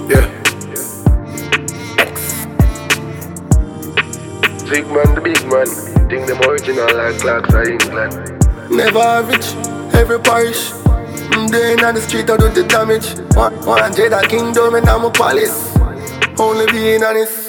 Yeah. Big man, the big man. Think them original like clocks of England. Never average, every parish. Day in on the street, I do the damage. One Jedi kingdom and I'm a palace. Only being honest.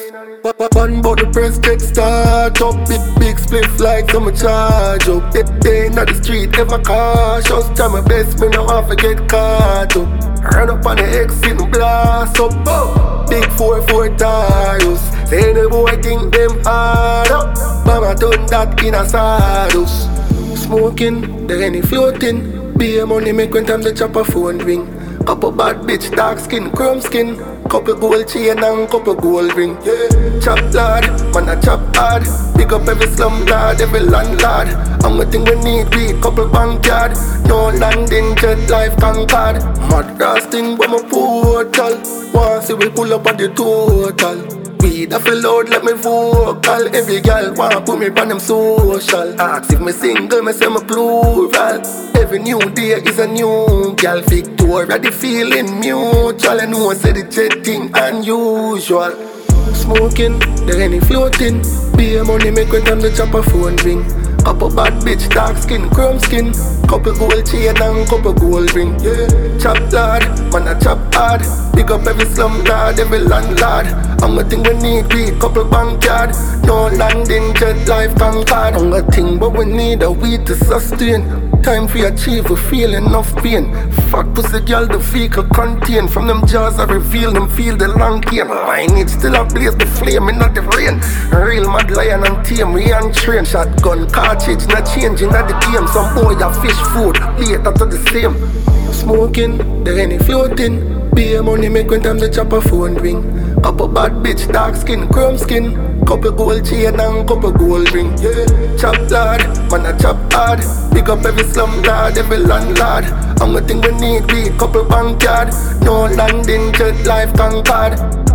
One but the press take start up. Big spliff like some charge up. Day in on the street, ever cautious. Try my best, me no have to get caught up. Run up on the exit and blast up. Big 4-4 tires. Say the boy think them hard up. But I done that in a saddles. Smoking, the any floating. Be a money make when time the chopper phone ring. Couple bad bitch, dark skin, chrome skin. Couple gold chain and couple gold ring. Yeah. Chop lad, man a chop hard. Big up every slum lad, every landlord. And what thing we need be couple bank card. No landing, jet life conquered. Mad casting when my portal. Once we pull up on the total. Weed I feel loud like me vocal. Every girl want put me on them social. Ask if me single, me say me plural. Every new day is a new girl. Victoria the feeling mutual. I know I say the jet thing unusual. Smoking, there any floating. Be a money make when time the chopper phone ring. Couple bad bitch, dark skin, chrome skin. Couple gold chain and couple gold ring. Yeah. Chop lad, man a chop hard. Big up every slum lad, every landlord. And what thing we need be couple bank card. No landing, jet life conquered. And a thing but we need a weed to sustain. Time for achieve, we feel enough pain. Fat pussy girl, the vehicle contain. From them jaws I reveal them feel the long cane. My need still a blaze the flame in not the rain. Real mad lion and tame, we untrained. Shotgun cartridge, not changing at the game. Some boy a fish food, later to the same. Smoking, there any floating. Be a money make when time the chopper phone ring. Couple bad bitch, dark skin, chrome skin. Couple gold chain and couple gold ring. Yeah. Chop lad, man a chop hard. Big up every slum lad, every landlord. And what thing we need be couple bank card. No landing, jet life conquered.